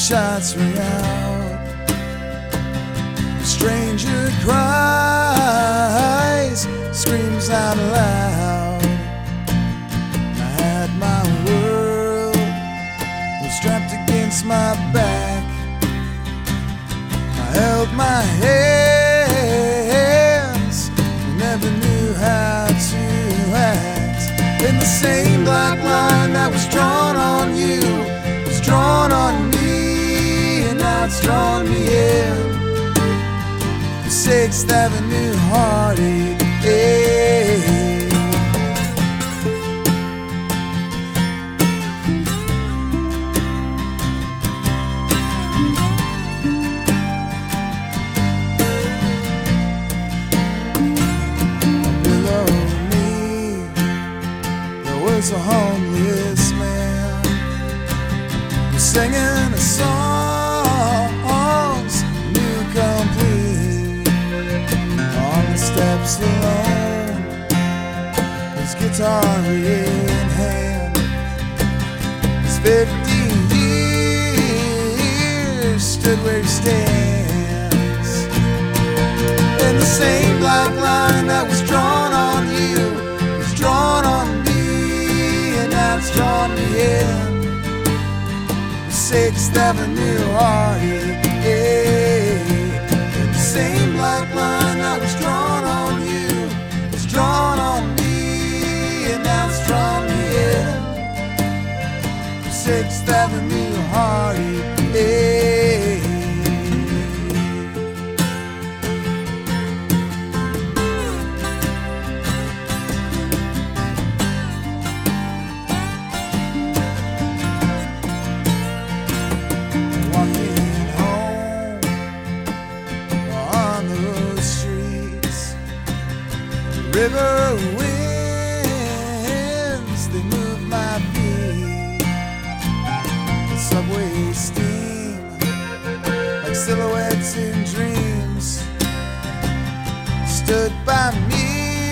shots ring out. A stranger cries, screams out loud. I had my world was strapped against my back. I held my hands, never knew how to act. In the same black line that was drawn on you was drawn on me, and now it's drawn me in. 6th Avenue heartache. Below me there was a homeless man singing a songs new complete. On the steps alone, his guitar in hand. His 50 years stood where he stands. In the same black line that was drawn on you was drawn on me, and now it's drawn me in. 6th Avenue heartache. The same black line that was drawn on you was drawn on me, and now it's drawn me in. 6th Avenue heartache. River winds, they move my feet. The subway steam like silhouettes in dreams stood by me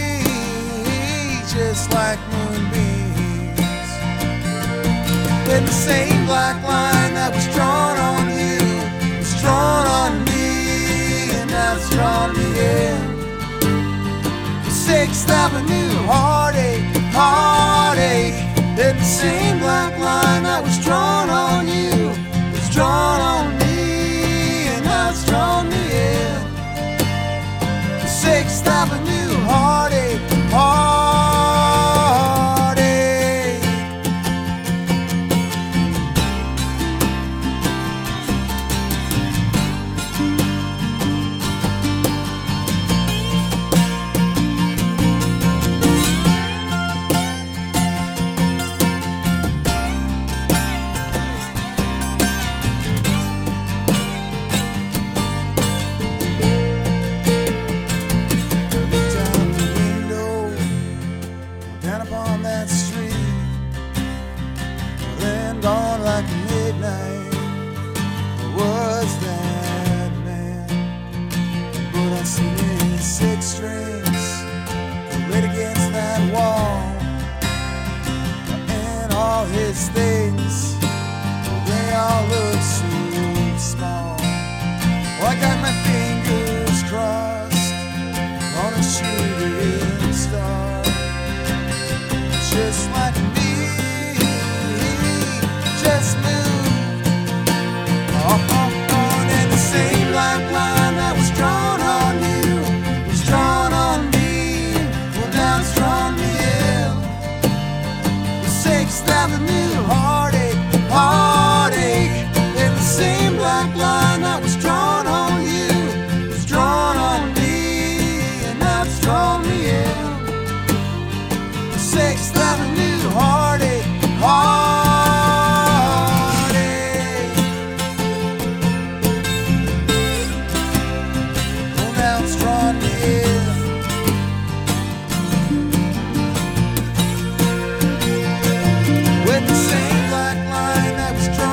just like moonbeams. In the same black line that was drawn on you was drawn on me, and now it's drawn me in. 6th Avenue heartache, heartache. In the same black line that was drawn on you was drawn on me, and now it's drawn me in. 6th Avenue heartache, heartache. Gone like midnight, was that man? But I see his 6 strings laid against that wall, and all his things, they all look so small. Well, I got my fingers crossed on a shooting star, just like me. Just moved on, and the same black line that was drawn on you was drawn on me. Well, now it's drawn me in. The 6th Avenue heartache, heartache. And the same black line that was drawn on you was drawn on me, and now it's drawn me in. The 6th Avenue heartache, heartache. With the same black line that was